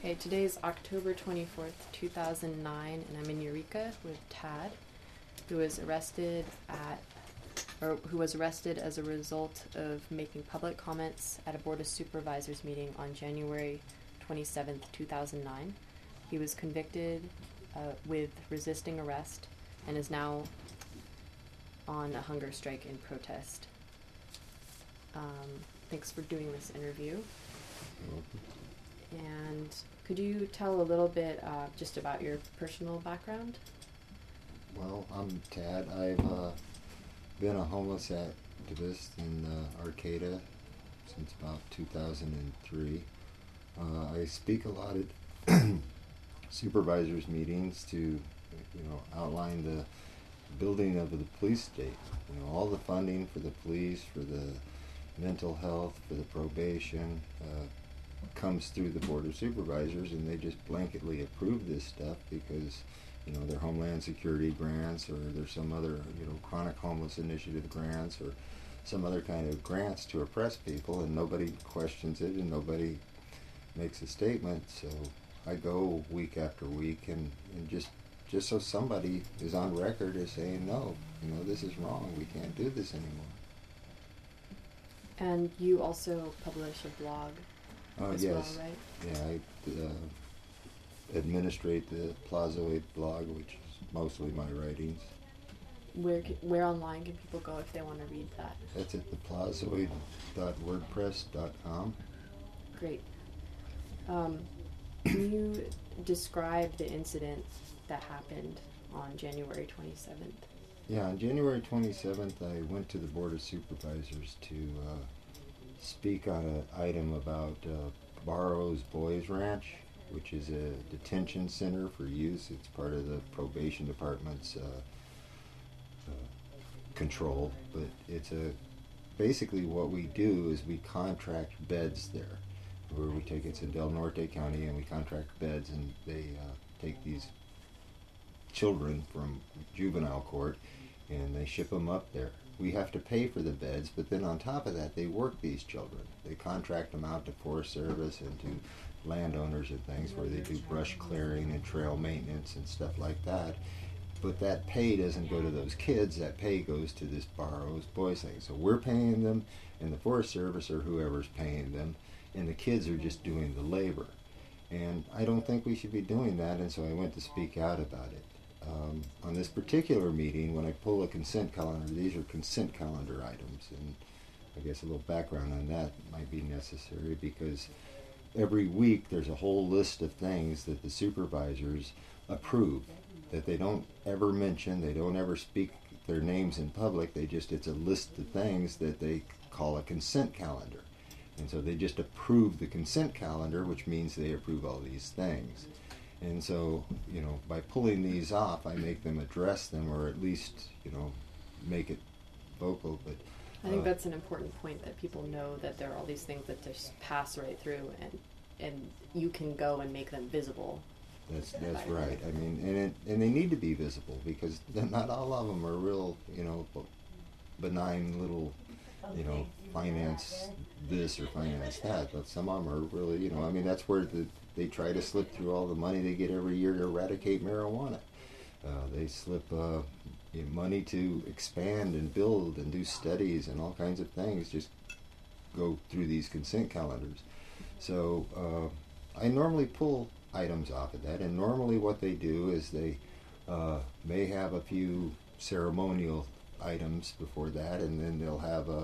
Okay, today's October 24th, 2009, and I'm in Eureka with Tad, who was arrested as a result of making public comments at a Board of Supervisors meeting on January 27th, 2009. He was convicted with resisting arrest and is now on a hunger strike in protest. Thanks for doing this interview. And could you tell a little bit just about your personal background? Well, I'm Tad. I've been a homeless activist in Arcata since about 2003. I speak a lot at supervisors meetings to, outline the building of the police state. All the funding for the police, for the mental health, for the probation, comes through the Board of Supervisors, and they just blanketly approve this stuff because, they're Homeland Security grants, or there's some other, chronic homeless initiative grants, or some other kind of grants to oppress people, and nobody questions it, and nobody makes a statement. So I go week after week, and just so somebody is on record as saying, no, this is wrong, we can't do this anymore. And you also publish a blog as yes. well, right? Yeah, I administrate the Plazoid blog, which is mostly my writings. Where online can people go if they want to read that? That's at theplazoid.wordpress.com. Great. Can you describe the incident that happened on January 27th? Yeah, on January 27th, I went to the Board of Supervisors to speak on an item about Barrows Boys Ranch, which is a detention center for youth. It's part of the probation department's control, but it's basically what we do is we contract beds there, where we take it's in Del Norte County, and we contract beds, and they take these children from juvenile court and they ship them up there. We have to pay for the beds, but then on top of that, they work these children. They contract them out to Forest Service and to landowners and things where they do brush clearing and trail maintenance and stuff like that. But that pay doesn't go to those kids. That pay goes to this Barrows Boys thing. So we're paying them, and the Forest Service or whoever's paying them, and the kids are just doing the labor. And I don't think we should be doing that, and so I went to speak out about it. On this particular meeting, when I pull a consent calendar, these are consent calendar items, and I guess a little background on that might be necessary, because every week there's a whole list of things that the supervisors approve that they don't ever mention, they don't ever speak their names in public, it's a list of things that they call a consent calendar. And so they just approve the consent calendar, which means they approve all these things. And so, by pulling these off, I make them address them, or at least, make it vocal. But I think that's an important point, that people know that there are all these things that just pass right through, and you can go and make them visible. That's right. I mean, and they need to be visible, because not all of them are real, benign little, finance this or finance that. But some of them are really, that's where they try to slip through all the money they get every year to eradicate marijuana. They slip money to expand and build and do studies and all kinds of things, just go through these consent calendars. So I normally pull items off of that, and normally what they do is they may have a few ceremonial items before that, and then they'll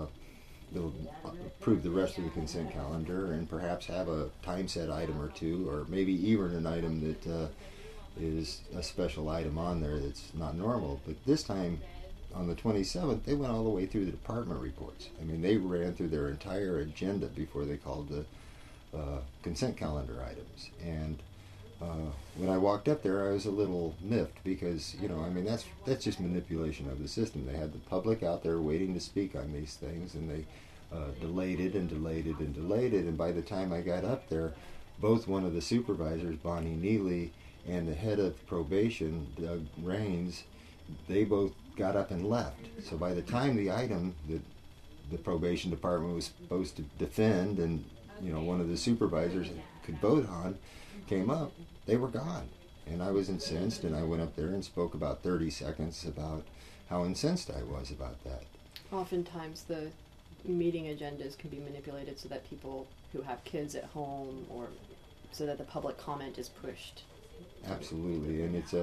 approve the rest of the consent calendar, and perhaps have a time set item or two, or maybe even an item that is a special item on there that's not normal. But this time, on the 27th, they went all the way through the department reports. They ran through their entire agenda before they called the consent calendar items. And when I walked up there, I was a little miffed, because, that's just manipulation of the system. They had the public out there waiting to speak on these things, and they delayed it and delayed it and delayed it. And by the time I got up there, both one of the supervisors, Bonnie Neely, and the head of probation, Doug Raines, they both got up and left. So by the time the item that the probation department was supposed to defend, and one of the supervisors could vote on came up, they were gone. And I was incensed, and I went up there and spoke about 30 seconds about how incensed I was about that. Oftentimes the meeting agendas can be manipulated so that people who have kids at home, or so that the public comment is pushed. Absolutely, and it's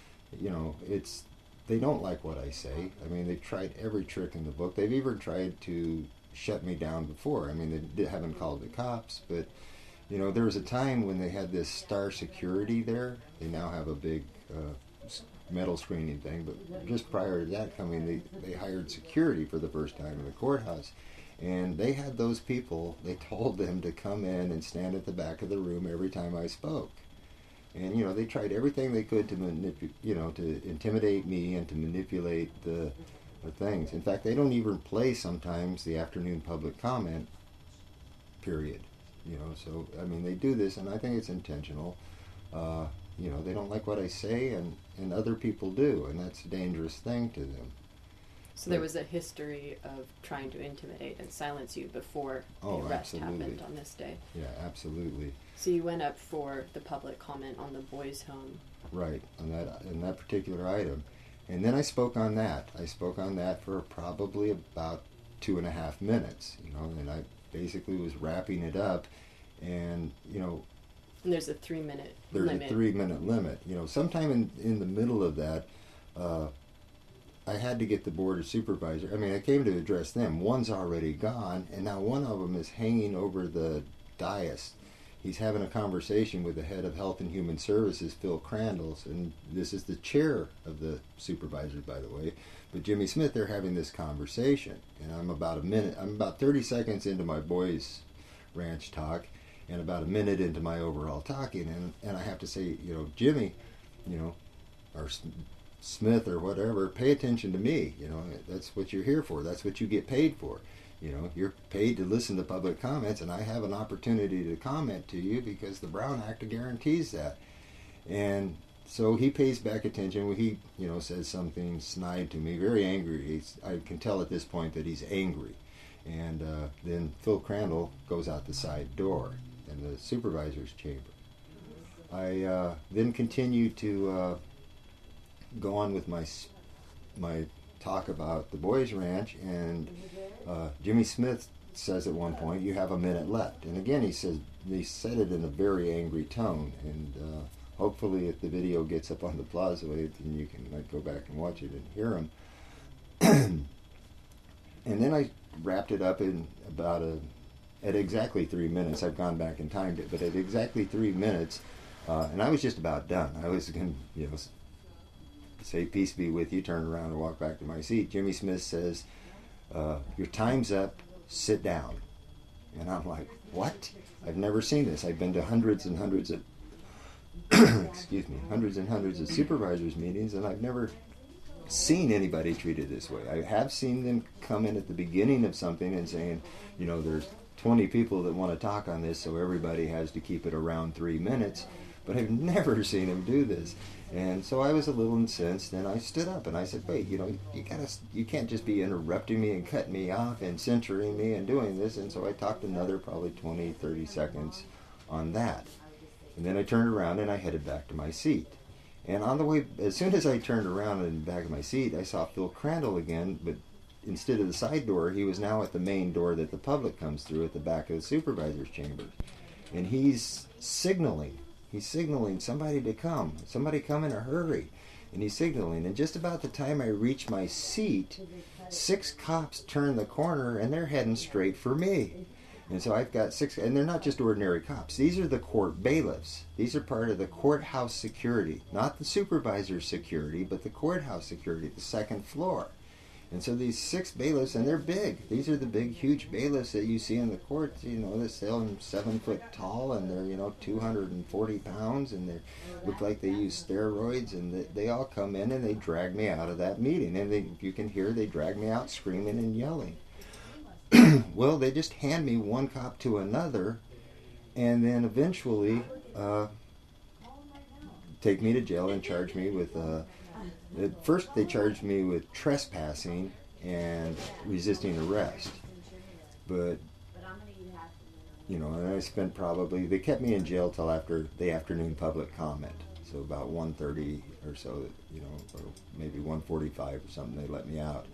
they don't like what I say. I mean, they've tried every trick in the book. They've even tried to shut me down before. I mean, they haven't called the cops, but there was a time when they had this Star Security there. They now have a big metal screening thing, but just prior to that coming, they hired security for the first time in the courthouse. And they had those people, they told them to come in and stand at the back of the room every time I spoke. And, they tried everything they could to to intimidate me and to manipulate the things. In fact, they don't even play sometimes the afternoon public comment period. So, I mean, they do this, and I think it's intentional. They don't like what I say, and other people do, and that's a dangerous thing to them. So there was a history of trying to intimidate and silence you before the arrest happened on this day. Yeah, absolutely. So you went up for the public comment on the boys' home. Right, on that particular item. And then I spoke on that. I spoke on that for probably about 2.5 minutes, and I basically was wrapping it up, and And there's a 3-minute there's limit. a 3-minute limit. Sometime in the middle of that, I had to get the Board of Supervisors. I mean, I came to address them. One's already gone, and now one of them is hanging over the dais. He's having a conversation with the head of Health and Human Services, Phil Crandall, and this is the chair of the supervisors, by the way. But Jimmy Smith, they're having this conversation, and I'm about 30 seconds into my boys ranch talk, and about a minute into my overall talking, and I have to say, Jimmy, or Smith or whatever, pay attention to me. That's what you're here for. That's what you get paid for. You're paid to listen to public comments, and I have an opportunity to comment to you because the Brown Act guarantees that. And so he pays back attention. He, says something snide to me, very angry. I can tell at this point that he's angry. And then Phil Crandall goes out the side door in the supervisor's chamber. I then continue to go on with my talk about the boys' ranch, and Jimmy Smith says at one point, "You have a minute left." And again, he said it in a very angry tone. And hopefully, if the video gets up on the Plaza, then you can go back and watch it and hear him. And then I wrapped it up in at exactly 3 minutes. I've gone back and timed it, but at exactly 3 minutes, and I was just about done. I was going to, say peace be with you, turn around and walk back to my seat. Jimmy Smith says, "Your time's up, sit down." And I'm like, what? I've never seen this. I've been to hundreds and hundreds of supervisors meetings, and I've never seen anybody treated this way. I have seen them come in at the beginning of something and saying, there's 20 people that want to talk on this, so everybody has to keep it around 3 minutes. But I've never seen him do this. And so I was a little incensed, and I stood up and I said, "Wait, you can't just be interrupting me and cutting me off and censoring me and doing this." And so I talked another probably 20, 30 seconds on that. And then I turned around and I headed back to my seat. And on the way, as soon as I turned around in the back of my seat, I saw Phil Crandall again, but instead of the side door, he was now at the main door that the public comes through at the back of the supervisor's chamber. And he's signaling. He's signaling somebody to come. Somebody come in a hurry. And he's signaling. And just about the time I reach my seat, 6 cops turn the corner and they're heading straight for me. And so I've got 6, and they're not just ordinary cops. These are the court bailiffs. These are part of the courthouse security. Not the supervisor's security, but the courthouse security, the second floor. And so these 6 bailiffs, and they're big. These are the big, huge bailiffs that you see in the courts. They're 7 foot tall, and they're 240 pounds, and they look like they use steroids. And they all come in and they drag me out of that meeting. And you can hear they drag me out screaming and yelling. Well, they just hand me one cop to another, and then eventually take me to jail and charge me with. At first, they charged me with trespassing and resisting arrest. But, and I spent probably, they kept me in jail till after the afternoon public comment. So about 1:30 or so, or maybe 1:45 or something, they let me out.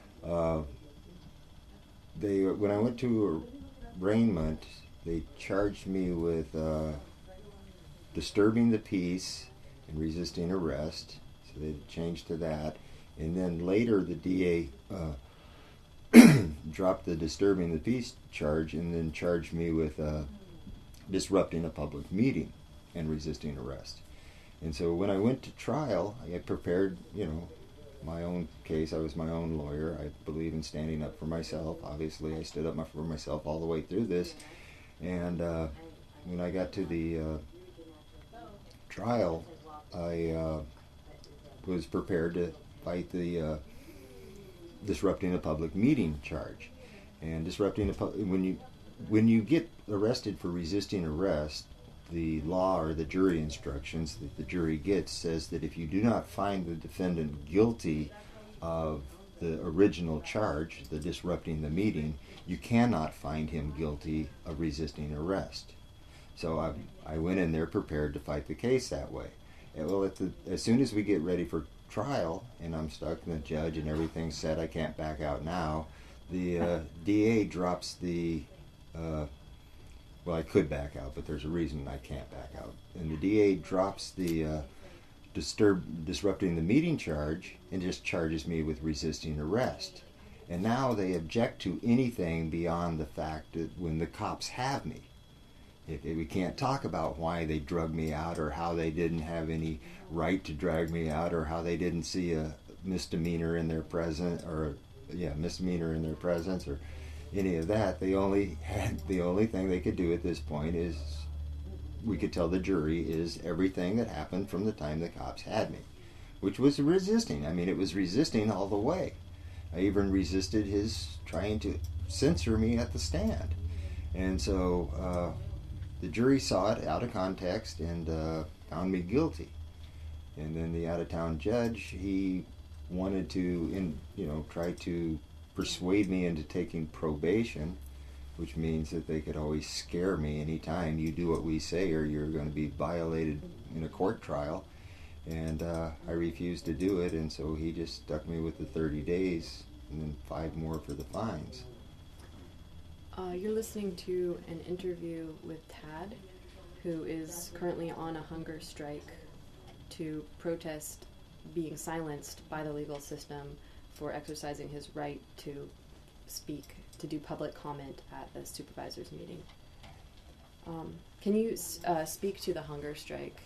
When I went to arraignment, they charged me with disturbing the peace and resisting arrest. So they changed to that. And then later the DA dropped the disturbing the peace charge and then charged me with disrupting a public meeting and resisting arrest. And so when I went to trial, I had prepared, my own case. I was my own lawyer. I believe in standing up for myself. Obviously, I stood up for myself all the way through this. And when I got to the trial, I was prepared to fight the disrupting a public meeting charge. And disrupting when you get arrested for resisting arrest, the law or the jury instructions that the jury gets says that if you do not find the defendant guilty of the original charge, the disrupting the meeting, you cannot find him guilty of resisting arrest. So I went in there prepared to fight the case that way. And well, as soon as we get ready for trial and I'm stuck and the judge and everything's set, I can't back out now, the DA drops the well, I could back out, but there's a reason I can't back out. And the DA drops the disrupting the meeting charge and just charges me with resisting arrest. And now they object to anything beyond the fact that when the cops have me. We can't talk about why they drug me out or how they didn't have any right to drag me out or how they didn't see a misdemeanor in their presence or any of that. The only thing they could do at this point is we could tell the jury is everything that happened from the time the cops had me, which was resisting. I mean, it was resisting all the way. I even resisted his trying to censor me at the stand. And so the jury saw it out of context and found me guilty. And then the out-of-town judge, he wanted to, try to persuade me into taking probation, which means that they could always scare me anytime you do what we say or you're going to be violated in a court trial. And I refused to do it, and so he just stuck me with the 30 days and then 5 more for the fines. You're listening to an interview with Tad, who is currently on a hunger strike to protest being silenced by the legal system for exercising his right to speak, to do public comment at a supervisor's meeting. Can you speak to the hunger strike?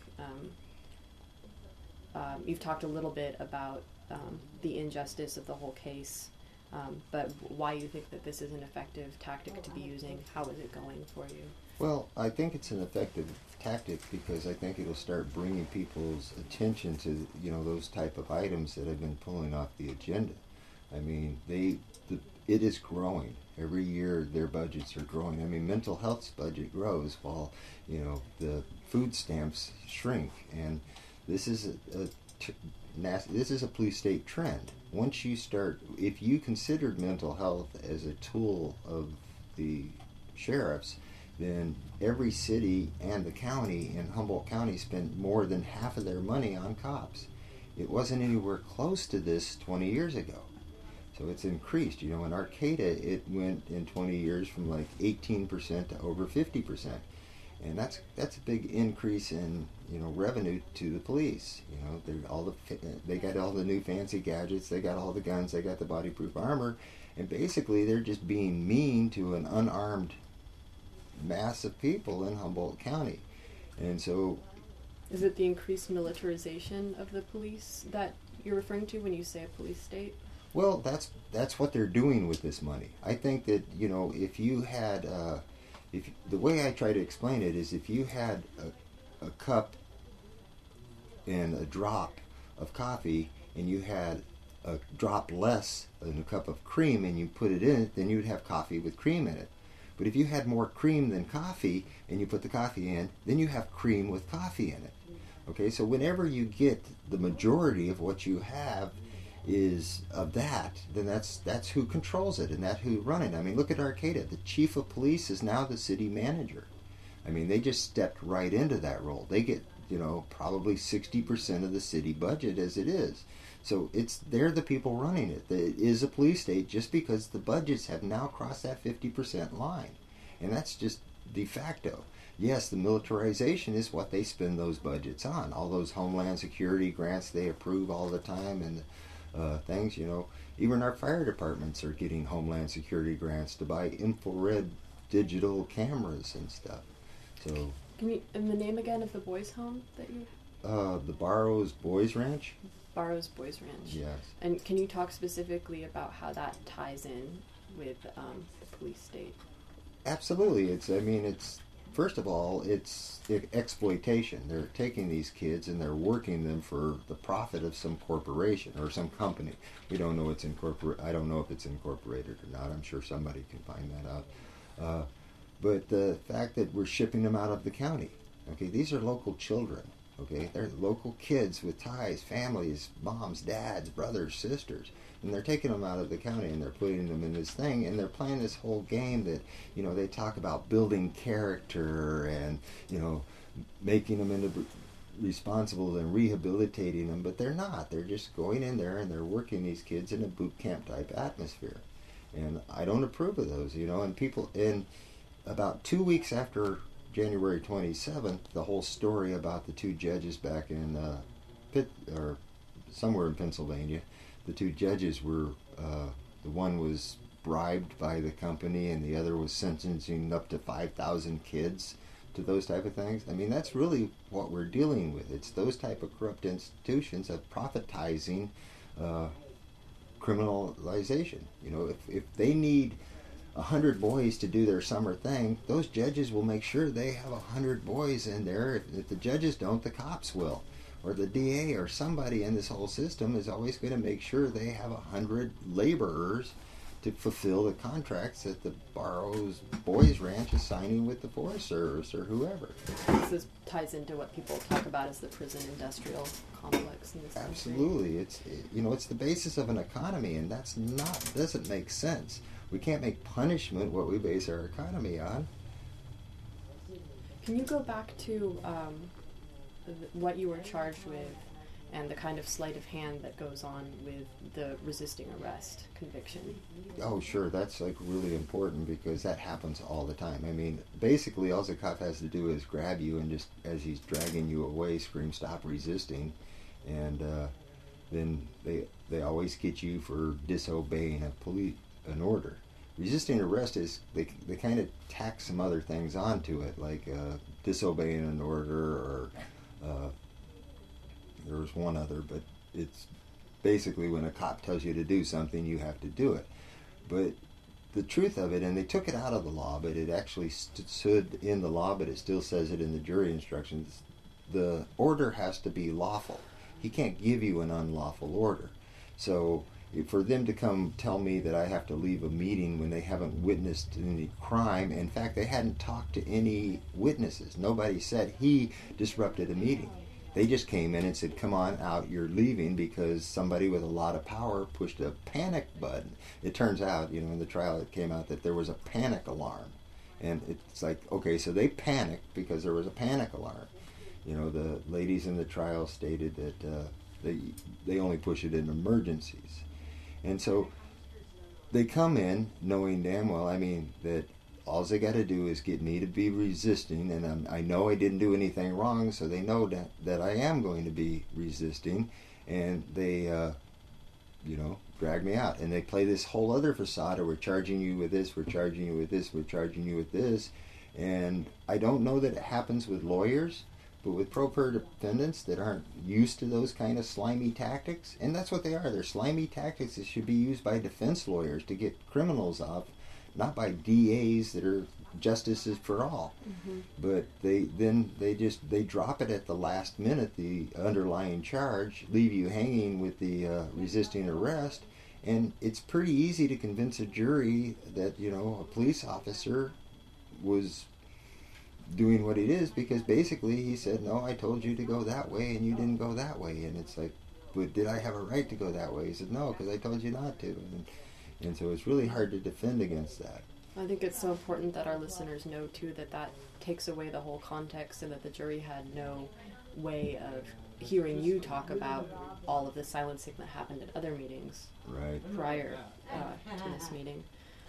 You've talked a little bit about the injustice of the whole case, but why you think that this is an effective tactic to be using. How is it going for you? Well, I think it's an effective tactic because I think it'll start bringing people's attention to those type of items that have been pulling off the agenda. I mean, it is growing. Every year their budgets are growing. I mean, mental health's budget grows while the food stamps shrink, and this is a police state trend. Once you start, if you considered mental health as a tool of the sheriffs, then every city and the county in Humboldt County spent more than half of their money on cops. It wasn't anywhere close to this 20 years ago. So it's increased. In Arcata, it went in 20 years from like 18% to over 50%. And that's a big increase in revenue to the police. They got all the new fancy gadgets, they got all the guns, they got the bodyproof armor, and basically they're just being mean to an unarmed mass of people in Humboldt County. And so, is it the increased militarization of the police that you're referring to when you say a police state? Well, that's what they're doing with this money. I think that if you had the way I try to explain it is if you had a cup and a drop of coffee and you had a drop less than a cup of cream and you put it in it, then you'd have coffee with cream in it. But if you had more cream than coffee and you put the coffee in, then you have cream with coffee in it. Okay, so whenever you get the majority of what you have, is of that, then that's who controls it and that's who running. I mean, look at Arcata. The chief of police is now the city manager. I mean, they just stepped right into that role. They get, probably 60% of the city budget as it is. So they're the people running it. It is a police state just because the budgets have now crossed that 50% line. And that's just de facto. Yes, the militarization is what they spend those budgets on. All those Homeland Security grants they approve all the time and things, Even our fire departments are getting Homeland Security grants to buy infrared digital cameras and stuff. So, can you, and the name again of the boys' home that you? The Barrows Boys Ranch. Barrows Boys Ranch. Yes. And can you talk specifically about how that ties in with the police state? Absolutely. It's first of all, it's exploitation. They're taking these kids and they're working them for the profit of some corporation or some company. We don't know it's incorporated. I don't know if it's incorporated or not. I'm sure somebody can find that out. But the fact that we're shipping them out of the county, okay, these are local children, okay, they're local kids with ties, families, moms, dads, brothers, sisters, and they're taking them out of the county and they're putting them in this thing and they're playing this whole game that, they talk about building character and, making them into responsible and rehabilitating them, but they're not. They're just going in there and they're working these kids in a boot camp type atmosphere. And I don't approve of those, and people, and about 2 weeks after January 27th, the whole story about the two judges back in or somewhere in Pennsylvania, the two judges were, the one was bribed by the company and the other was sentencing up to 5,000 kids to those type of things. I mean, that's really what we're dealing with. It's those type of corrupt institutions of profitizing criminalization. If they need 100 boys to do their summer thing, those judges will make sure they have 100 boys in there. If the judges don't, the cops will. Or the DA or somebody in this whole system is always going to make sure they have 100 laborers to fulfill the contracts that the Barrows Boys Ranch is signing with the Forest Service or whoever. This ties into what people talk about as the prison industrial complex in this country. Absolutely. It's the basis of an economy, and doesn't make sense. We can't make punishment what we base our economy on. Can you go back to what you were charged with and the kind of sleight of hand that goes on with the resisting arrest conviction? Oh, sure. That's really important because that happens all the time. I mean, basically all the cop has to do is grab you and just as he's dragging you away, scream, "Stop resisting." And then they always get you for disobeying an order. Resisting arrest is they kind of tack some other things onto it, like disobeying an order, or there was one other, but it's basically when a cop tells you to do something, you have to do it. But the truth of it, and they took it out of the law, but it actually stood in the law, but it still says it in the jury instructions, the order has to be lawful. He can't give you an unlawful order. So for them to come tell me that I have to leave a meeting when they haven't witnessed any crime, in fact, they hadn't talked to any witnesses. Nobody said he disrupted a meeting. They just came in and said, "Come on out, you're leaving," because somebody with a lot of power pushed a panic button. It turns out, in the trial it came out that there was a panic alarm. And it's like, okay, so they panicked because there was a panic alarm. The ladies in the trial stated that they only push it in emergencies. And so they come in knowing damn well, that all they got to do is get me to be resisting, and I know I didn't do anything wrong, so they know that I am going to be resisting, and they, drag me out. And they play this whole other facade of, we're charging you with this, we're charging you with this, we're charging you with this. And I don't know that it happens with lawyers, but with pro per defendants that aren't used to those kind of slimy tactics, and that's what they are. They're slimy tactics that should be used by defense lawyers to get criminals off, not by DAs that are justices for all. Mm-hmm. But they drop it at the last minute, the underlying charge, leave you hanging with the resisting arrest, and it's pretty easy to convince a jury that a police officer was doing what it is, because basically he said, "No, I told you to go that way and you didn't go that way." And it's like, but did I have a right to go that way? He said, no, because I told you not to. And so it's really hard to defend against that. I think it's so important that our listeners know, too, that that takes away the whole context and that the jury had no way of hearing you talk about all of the silencing that happened at other meetings prior to this meeting.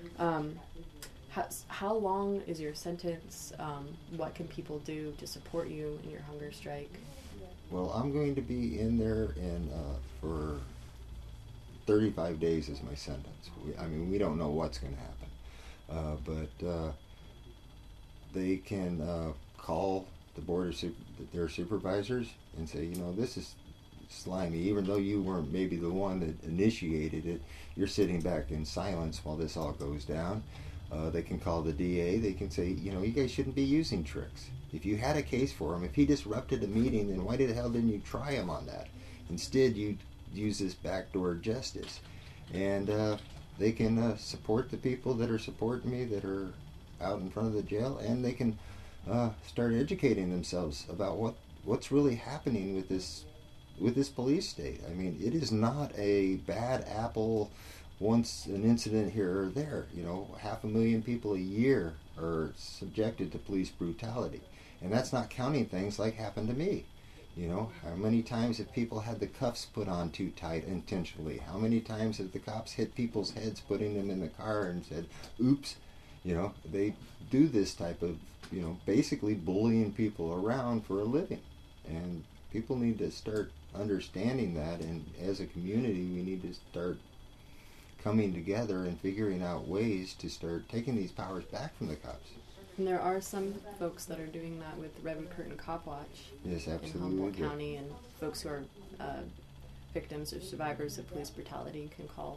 How long is your sentence? What can people do to support you in your hunger strike? Well, I'm going to be in there for 35 days is my sentence. We don't know what's going to happen. But they can call the board of their supervisors and say, this is slimy. Even though you weren't maybe the one that initiated it, you're sitting back in silence while this all goes down. They can call the DA. They can say, you guys shouldn't be using tricks. If you had a case for him, if he disrupted a meeting, then why the hell didn't you try him on that? Instead, you use this backdoor justice. And they can support the people that are supporting me, that are out in front of the jail, and they can start educating themselves about what's really happening with this police state. It is not a bad apple. Once an incident here or there, 500,000 people a year are subjected to police brutality, and that's not counting things like happened to me. How many times have people had the cuffs put on too tight intentionally? How many times have the cops hit people's heads putting them in the car and said, oops? They do this type of, basically bullying people around for a living. And people need to start understanding that, and as a community, we need to start coming together and figuring out ways to start taking these powers back from the cops. And there are some folks that are doing that with Redwood Curtain Cop Watch. Yes, absolutely. In Humboldt County, and folks who are victims or survivors of police brutality can call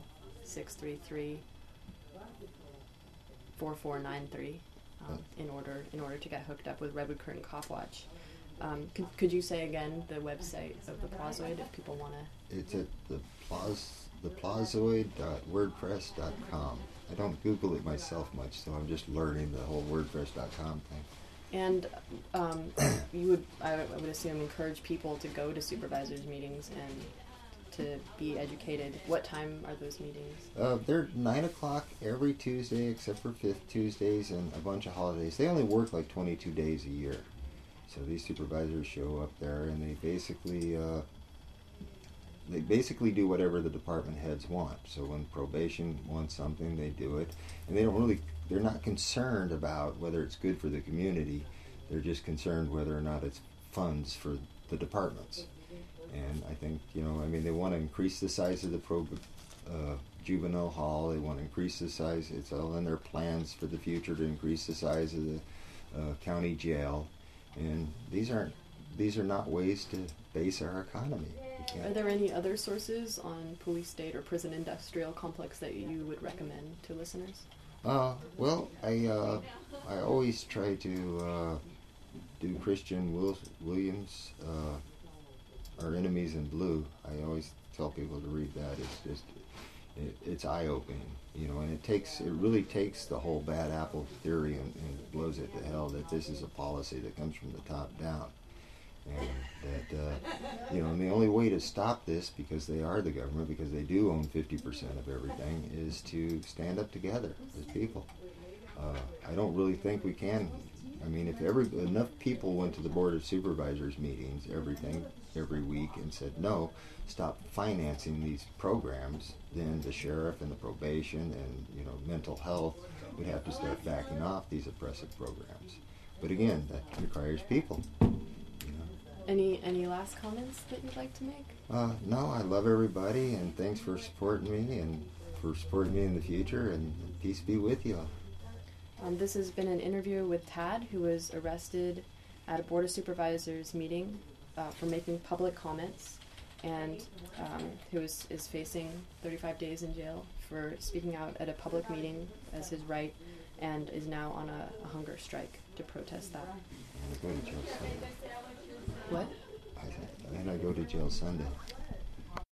633-4493 in order to get hooked up with Redwood Curtain Cop Watch. Could you say again the website of the Plazoid if people want to? It's at theplazoid.wordpress.com. I don't Google it myself much, so I'm just learning the whole WordPress.com thing. And you would, I would assume, encourage people to go to supervisors' meetings and to be educated. What time are those meetings? They're 9 o'clock every Tuesday except for fifth Tuesdays and a bunch of holidays. They only work like 22 days a year. So these supervisors show up there and they basically do whatever the department heads want. So when probation wants something, they do it. And they're not concerned about whether it's good for the community. They're just concerned whether or not it's funds for the departments. And I think, they want to increase the size of the juvenile hall. They want to increase the size. It's all in their plans for the future to increase the size of the county jail. And these are not ways to base our economy. Are there any other sources on police state or prison industrial complex that you would recommend to listeners? Well, I always try to do Christian Williams, Our Enemies in Blue. I always tell people to read that. It's eye-opening, and it really takes the whole bad apple theory and blows it to hell, that this is a policy that comes from the top down. And that, and the only way to stop this, because they are the government, because they do own 50% of everything, is to stand up together as people. I don't really think we can. If enough people went to the Board of Supervisors meetings, every week, and said, no, stop financing these programs, then the sheriff and the probation and, mental health would have to start backing off these oppressive programs. But again, that requires people. Any last comments that you'd like to make? No, I love everybody, and thanks for supporting me and for supporting me in the future, and peace be with you. This has been an interview with Tad, who was arrested at a Board of Supervisors meeting for making public comments, and who is facing 35 days in jail for speaking out at a public meeting as his right, and is now on a hunger strike to protest that. I'm going to go to jail Sunday. What? I go to jail Sunday.